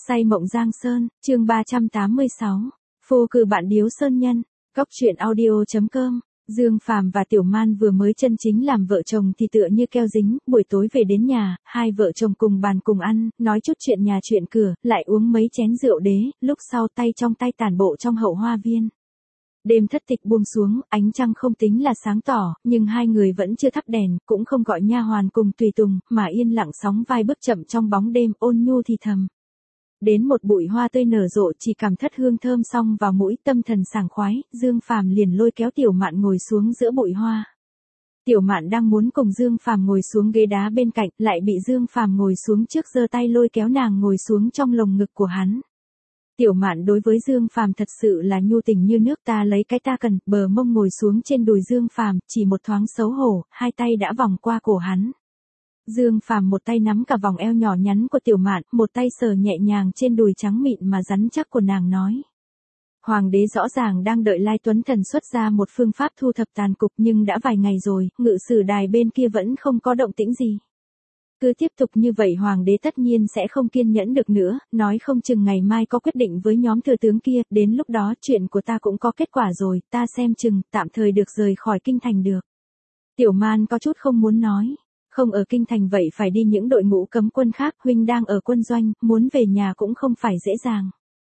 Say mộng Giang Sơn, chương 386. Phô cử bạn điếu sơn nhân. Cóc truyện audio.com. Dương Phàm và Tiểu Man vừa mới chân chính làm vợ chồng thì tựa như keo dính, buổi tối về đến nhà, hai vợ chồng cùng bàn cùng ăn, nói chút chuyện nhà chuyện cửa, lại uống mấy chén rượu đế, lúc sau tay trong tay tản bộ trong hậu hoa viên. Đêm thất tịch buông xuống, ánh trăng không tính là sáng tỏ, nhưng hai người vẫn chưa thắp đèn, cũng không gọi nha hoàn cùng tùy tùng, mà yên lặng sóng vai bước chậm trong bóng đêm, ôn nhu thì thầm. Đến một bụi hoa tươi nở rộ chỉ cảm thất hương thơm xong vào mũi, tâm thần sảng khoái, Dương Phàm liền lôi kéo Tiểu Mạn ngồi xuống giữa bụi hoa. Tiểu Mạn đang muốn cùng Dương Phàm ngồi xuống ghế đá bên cạnh, lại bị Dương Phàm ngồi xuống trước giơ tay lôi kéo nàng ngồi xuống trong lồng ngực của hắn. Tiểu Mạn đối với Dương Phàm thật sự là nhu tình như nước, ta lấy cái ta cần, bờ mông ngồi xuống trên đùi Dương Phàm, chỉ một thoáng xấu hổ, hai tay đã vòng qua cổ hắn. Dương Phàm một tay nắm cả vòng eo nhỏ nhắn của Tiểu Mạn, một tay sờ nhẹ nhàng trên đùi trắng mịn mà rắn chắc của nàng nói. Hoàng đế rõ ràng đang đợi Lai Tuấn Thần xuất ra một phương pháp thu thập tàn cục, nhưng đã vài ngày rồi, ngự sử đài bên kia vẫn không có động tĩnh gì. Cứ tiếp tục như vậy Hoàng đế tất nhiên sẽ không kiên nhẫn được nữa, nói không chừng ngày mai có quyết định với nhóm thừa tướng kia, đến lúc đó chuyện của ta cũng có kết quả rồi, ta xem chừng, tạm thời được rời khỏi kinh thành được. Tiểu Man có chút không muốn nói. Không ở kinh thành vậy phải đi những đội ngũ cấm quân khác, huynh đang ở quân doanh, muốn về nhà cũng không phải dễ dàng.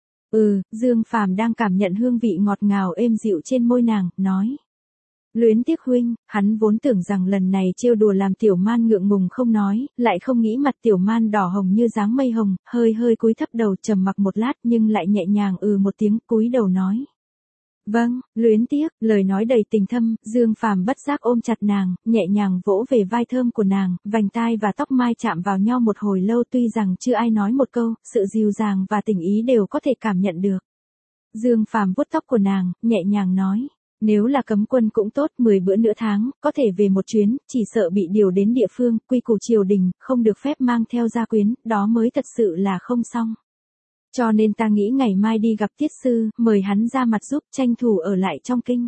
Dương Phàm đang cảm nhận hương vị ngọt ngào êm dịu trên môi nàng, nói. Luyến tiếc huynh, hắn vốn tưởng rằng lần này trêu đùa làm Tiểu Man ngượng ngùng không nói, lại không nghĩ mặt Tiểu Man đỏ hồng như dáng mây hồng, hơi cúi thấp đầu trầm mặc một lát nhưng lại nhẹ nhàng một tiếng cúi đầu nói. Vâng, luyến tiếc, lời nói đầy tình thâm, Dương Phàm bất giác ôm chặt nàng, nhẹ nhàng vỗ về vai thơm của nàng, vành tai và tóc mai chạm vào nhau một hồi lâu, tuy rằng chưa ai nói một câu, sự dịu dàng và tình ý đều có thể cảm nhận được. Dương Phàm vuốt tóc của nàng, nhẹ nhàng nói, nếu là cấm quân cũng tốt, 10 bữa nửa tháng, có thể về một chuyến, chỉ sợ bị điều đến địa phương, quy củ triều đình, không được phép mang theo gia quyến, đó mới thật sự là không xong. Cho nên ta nghĩ ngày mai đi gặp Tiết sư, mời hắn ra mặt giúp, tranh thủ ở lại trong kinh.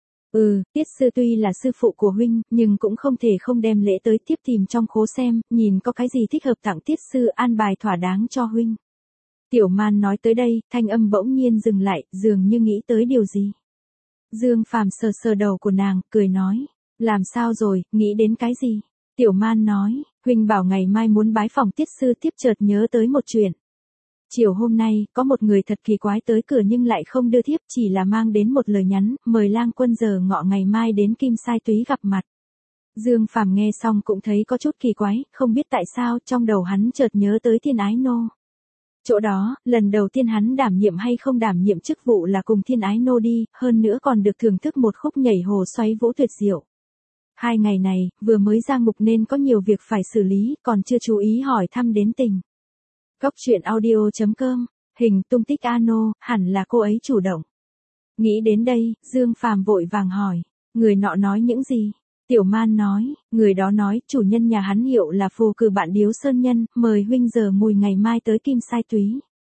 Tiết sư tuy là sư phụ của huynh, nhưng cũng không thể không đem lễ tới tiếp tìm trong khố xem, nhìn có cái gì thích hợp tặng Tiết sư, an bài thỏa đáng cho huynh. Tiểu Man nói tới đây, thanh âm bỗng nhiên dừng lại, dường như nghĩ tới điều gì. Dương Phàm sờ sờ đầu của nàng, cười nói, làm sao rồi, nghĩ đến cái gì? Tiểu Man nói, huynh bảo ngày mai muốn bái phòng Tiết sư, tiếp chợt nhớ tới một chuyện. Chiều hôm nay, có một người thật kỳ quái tới cửa nhưng lại không đưa thiếp, chỉ là mang đến một lời nhắn, mời lang quân giờ ngọ ngày mai đến Kim Sai Túy gặp mặt. Dương Phàm nghe xong cũng thấy có chút kỳ quái, không biết tại sao trong đầu hắn chợt nhớ tới Thiên Ái Nô. Chỗ đó, lần đầu tiên hắn đảm nhiệm hay không đảm nhiệm chức vụ là cùng Thiên Ái Nô đi, hơn nữa còn được thưởng thức một khúc nhảy hồ xoáy vũ tuyệt diệu. 2 ngày này, vừa mới ra ngục nên có nhiều việc phải xử lý, còn chưa chú ý hỏi thăm đến tình. Cóc truyện audio.com, hình tung tích Ano, hẳn là cô ấy chủ động. Nghĩ đến đây, Dương Phàm vội vàng hỏi, người nọ nói những gì? Tiểu Man nói, người đó nói, chủ nhân nhà hắn hiệu là phù cử bạn điếu sơn nhân, mời huynh giờ mùi ngày mai tới Kim Sai Túy.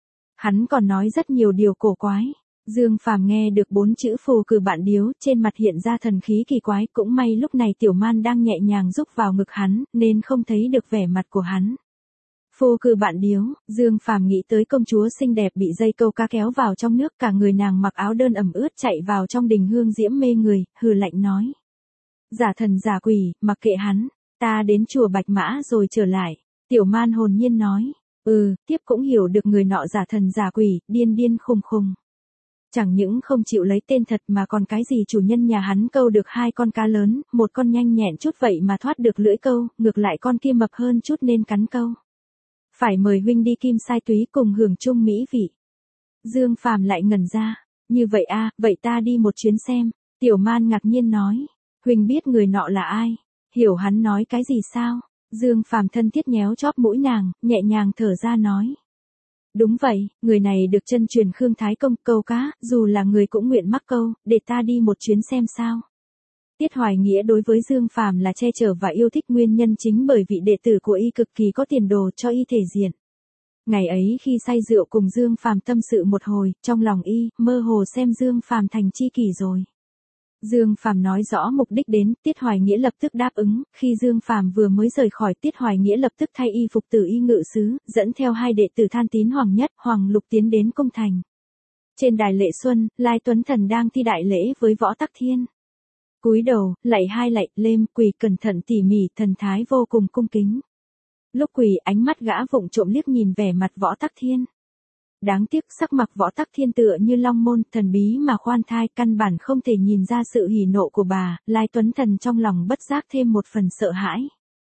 Hắn còn nói rất nhiều điều cổ quái. Dương Phàm nghe được 4 chữ phù cử bạn điếu, trên mặt hiện ra thần khí kỳ quái, cũng may lúc này Tiểu Man đang nhẹ nhàng rúc vào ngực hắn, nên không thấy được vẻ mặt của hắn. Phô cử bạn điếu, Dương Phàm nghĩ tới công chúa xinh đẹp bị dây câu cá kéo vào trong nước, cả người nàng mặc áo đơn ẩm ướt chạy vào trong đình hương diễm mê người, hừ lạnh nói. Giả thần giả quỷ, mặc kệ hắn, ta đến chùa Bạch Mã rồi trở lại. Tiểu Man hồn nhiên nói, tiếp cũng hiểu được người nọ giả thần giả quỷ, điên khùng khùng. Chẳng những không chịu lấy tên thật mà còn cái gì chủ nhân nhà hắn câu được 2 con cá lớn, một con nhanh nhẹn chút vậy mà thoát được lưỡi câu, ngược lại con kia mập hơn chút nên cắn câu. Phải mời huynh đi Kim Sai Túy cùng hưởng chung mỹ vị. Dương Phàm lại ngẩn ra, như vậy vậy ta đi một chuyến xem. Tiểu Man ngạc nhiên nói, huynh biết người nọ là ai? Hiểu hắn nói cái gì sao? Dương Phàm thân thiết nhéo chóp mũi nàng, nhẹ nhàng thở ra nói. Đúng vậy, người này được chân truyền Khương Thái Công câu cá, dù là người cũng nguyện mắc câu, để ta đi một chuyến xem sao. Tiết Hoài Nghĩa đối với Dương Phàm là che chở và yêu thích nguyên nhân chính bởi vị đệ tử của y cực kỳ có tiền đồ cho y thể diện. Ngày ấy khi say rượu cùng Dương Phàm tâm sự một hồi, trong lòng y, mơ hồ xem Dương Phàm thành tri kỷ rồi. Dương Phàm nói rõ mục đích đến, Tiết Hoài Nghĩa lập tức đáp ứng, khi Dương Phàm vừa mới rời khỏi, Tiết Hoài Nghĩa lập tức thay y phục tử y ngự sứ, dẫn theo hai đệ tử Than Tín Hoàng Nhất, Hoàng Lục tiến đến cung thành. Trên đài lễ xuân, Lai Tuấn Thần đang thi đại lễ với Võ Tắc Thiên. Cúi đầu, lạy hai lạy, lêm, quỳ cẩn thận tỉ mỉ, thần thái vô cùng cung kính. Lúc quỳ, ánh mắt gã vụng trộm liếc nhìn vẻ mặt Võ Tắc Thiên. Đáng tiếc sắc mặt Võ Tắc Thiên tựa như long môn, thần bí mà khoan thai, căn bản không thể nhìn ra sự hỉ nộ của bà. Lai Tuấn Thần trong lòng bất giác thêm một phần sợ hãi.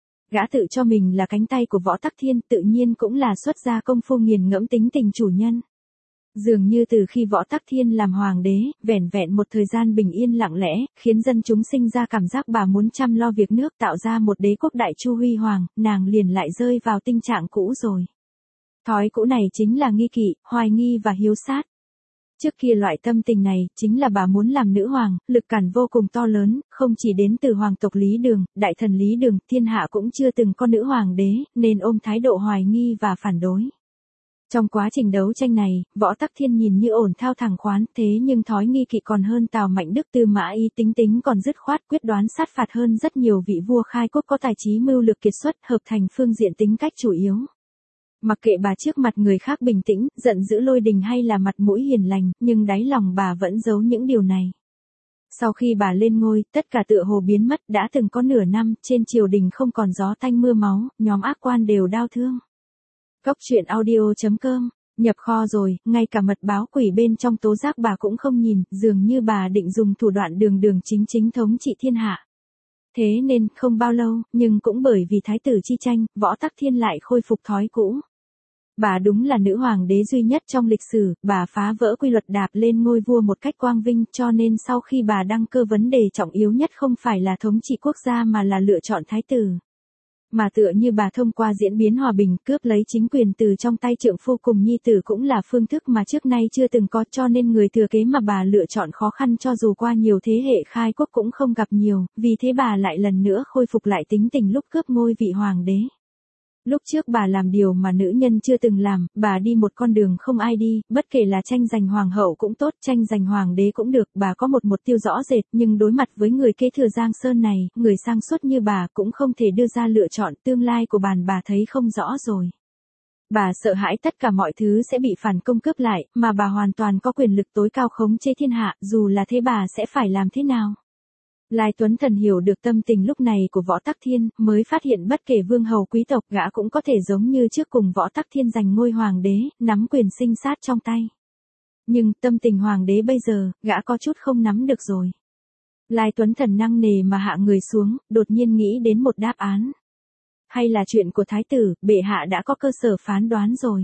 Gã tự cho mình là cánh tay của Võ Tắc Thiên, tự nhiên cũng là xuất gia công phu nghiền ngẫm tính tình chủ nhân. Dường như từ khi Võ Tắc Thiên làm hoàng đế, vẻn vẹn một thời gian bình yên lặng lẽ, khiến dân chúng sinh ra cảm giác bà muốn chăm lo việc nước, tạo ra một đế quốc đại chu huy hoàng, nàng liền lại rơi vào tình trạng cũ rồi. Thói cũ này chính là nghi kỵ, hoài nghi và hiếu sát. Trước kia loại tâm tình này, chính là bà muốn làm nữ hoàng, lực cản vô cùng to lớn, không chỉ đến từ hoàng tộc Lý Đường, đại thần Lý Đường, thiên hạ cũng chưa từng có nữ hoàng đế, nên ôm thái độ hoài nghi và phản đối. Trong quá trình đấu tranh này, Võ Tắc Thiên nhìn như ổn thao thẳng khoán, thế nhưng thói nghi kỵ còn hơn Tào Mạnh Đức, Tư Mã Ý tính còn dứt khoát, quyết đoán sát phạt hơn rất nhiều vị vua khai quốc có tài trí mưu lược kiệt xuất, hợp thành phương diện tính cách chủ yếu. Mặc kệ bà trước mặt người khác bình tĩnh, giận dữ lôi đình hay là mặt mũi hiền lành, nhưng đáy lòng bà vẫn giấu những điều này. Sau khi bà lên ngôi, tất cả tựa hồ biến mất, đã từng có nửa năm, trên triều đình không còn gió tanh mưa máu, nhóm ác quan đều đau thương. Cốc truyện audio.com, nhập kho rồi, ngay cả mật báo quỷ bên trong tố giác bà cũng không nhìn, dường như bà định dùng thủ đoạn đường chính thống trị thiên hạ. Thế nên, không bao lâu, nhưng cũng bởi vì thái tử chi tranh, Võ Tắc Thiên lại khôi phục thói cũ. Bà đúng là nữ hoàng đế duy nhất trong lịch sử, bà phá vỡ quy luật đạp lên ngôi vua một cách quang vinh, cho nên sau khi bà đăng cơ vấn đề trọng yếu nhất không phải là thống trị quốc gia mà là lựa chọn thái tử. Mà tựa như bà thông qua diễn biến hòa bình cướp lấy chính quyền từ trong tay trượng phu cùng nhi tử cũng là phương thức mà trước nay chưa từng có, cho nên người thừa kế mà bà lựa chọn khó khăn cho dù qua nhiều thế hệ khai quốc cũng không gặp nhiều, vì thế bà lại lần nữa khôi phục lại tính tình lúc cướp ngôi vị hoàng đế. Lúc trước bà làm điều mà nữ nhân chưa từng làm, bà đi một con đường không ai đi, bất kể là tranh giành hoàng hậu cũng tốt, tranh giành hoàng đế cũng được, bà có một mục tiêu rõ rệt, nhưng đối mặt với người kế thừa Giang Sơn này, người sang suốt như bà cũng không thể đưa ra lựa chọn, tương lai của bà thấy không rõ rồi. Bà sợ hãi tất cả mọi thứ sẽ bị phản công cướp lại, mà bà hoàn toàn có quyền lực tối cao khống chế thiên hạ, dù là thế bà sẽ phải làm thế nào? Lai Tuấn Thần hiểu được tâm tình lúc này của Võ Tắc Thiên, mới phát hiện bất kể vương hầu quý tộc gã cũng có thể giống như trước cùng Võ Tắc Thiên giành ngôi hoàng đế, nắm quyền sinh sát trong tay. Nhưng tâm tình hoàng đế bây giờ, gã có chút không nắm được rồi. Lai Tuấn Thần nặng nề mà hạ người xuống, đột nhiên nghĩ đến một đáp án. Hay là chuyện của thái tử, bệ hạ đã có cơ sở phán đoán rồi.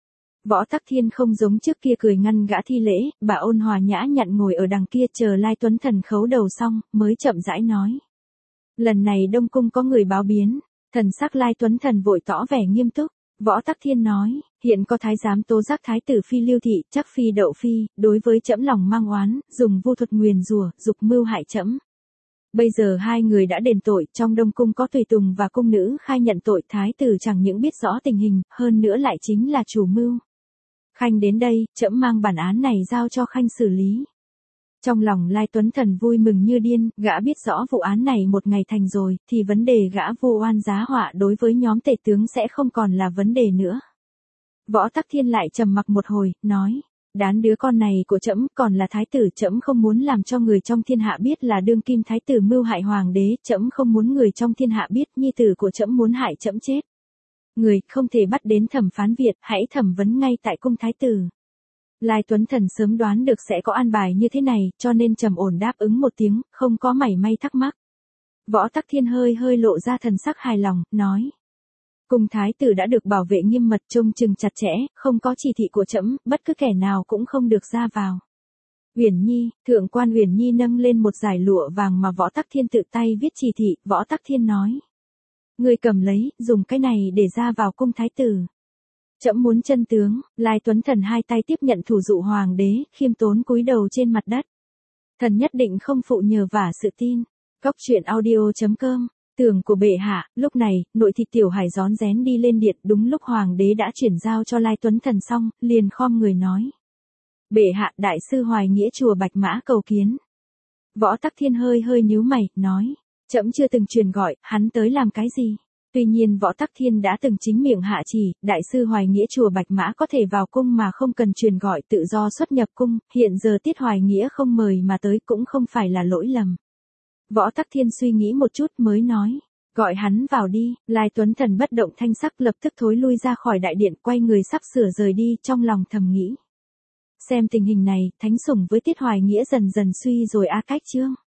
Võ Tắc Thiên không giống trước kia cười ngăn gã thi lễ, bà ôn hòa nhã nhặn ngồi ở đằng kia chờ Lai Tuấn Thần khấu đầu xong, mới chậm rãi nói. Lần này Đông Cung có người báo biến, thần sắc Lai Tuấn Thần vội tỏ vẻ nghiêm túc. Võ Tắc Thiên nói, hiện có thái giám tố giác thái tử phi Lưu Thị, chắc phi Đậu Phi, đối với trẫm lòng mang oán, dùng vu thuật nguyền rủa, dục mưu hại trẫm. Bây giờ hai người đã đền tội, trong Đông Cung có tùy tùng và cung nữ khai nhận tội, thái tử chẳng những biết rõ tình hình, hơn nữa lại chính là chủ mưu. Khanh đến đây, trẫm mang bản án này giao cho Khanh xử lý. Trong lòng Lai Tuấn Thần vui mừng như điên, gã biết rõ vụ án này một ngày thành rồi, thì vấn đề gã vu oan giá họa đối với nhóm tể tướng sẽ không còn là vấn đề nữa. Võ Tắc Thiên lại trầm mặc một hồi, nói, đán đứa con này của trẫm còn là thái tử, trẫm không muốn làm cho người trong thiên hạ biết là đương kim thái tử mưu hại hoàng đế, trẫm không muốn người trong thiên hạ biết nhi tử của trẫm muốn hại trẫm chết. Người không thể bắt đến thẩm phán Việt, hãy thẩm vấn ngay tại cung thái tử. Lai Tuấn Thần sớm đoán được sẽ có an bài như thế này, cho nên trầm ổn đáp ứng một tiếng, không có mảy may thắc mắc. Võ Tắc Thiên hơi lộ ra thần sắc hài lòng, nói. Cung thái tử đã được bảo vệ nghiêm mật, trông chừng chặt chẽ, không có chỉ thị của trẫm, bất cứ kẻ nào cũng không được ra vào. Uyển Nhi, thượng quan Uyển Nhi nâng lên một dải lụa vàng mà Võ Tắc Thiên tự tay viết chỉ thị, Võ Tắc Thiên nói. Người cầm lấy, dùng cái này để ra vào cung thái tử. Trẫm muốn chân tướng. Lai Tuấn Thần hai tay tiếp nhận thủ dụ hoàng đế, khiêm tốn cúi đầu trên mặt đất. Thần nhất định không phụ nhờ vả sự tin. Cốc truyện audio.com, tường của bệ hạ. Lúc này, nội thị Tiểu Hải rón rén đi lên điện, đúng lúc hoàng đế đã chuyển giao cho Lai Tuấn Thần xong, liền khom người nói. Bệ hạ, đại sư Hoài Nghĩa chùa Bạch Mã cầu kiến. Võ Tắc Thiên hơi hơi nhíu mày, nói, trẫm chưa từng truyền gọi, hắn tới làm cái gì? Tuy nhiên Võ Tắc Thiên đã từng chính miệng hạ chỉ, đại sư Hoài Nghĩa chùa Bạch Mã có thể vào cung mà không cần truyền gọi tự do xuất nhập cung, hiện giờ Tiết Hoài Nghĩa không mời mà tới cũng không phải là lỗi lầm. Võ Tắc Thiên suy nghĩ một chút mới nói, gọi hắn vào đi. Lai Tuấn Thần bất động thanh sắc lập tức thối lui ra khỏi đại điện, quay người sắp sửa rời đi, trong lòng thầm nghĩ. Xem tình hình này, thánh sủng với Tiết Hoài Nghĩa dần dần suy rồi a. Cách chương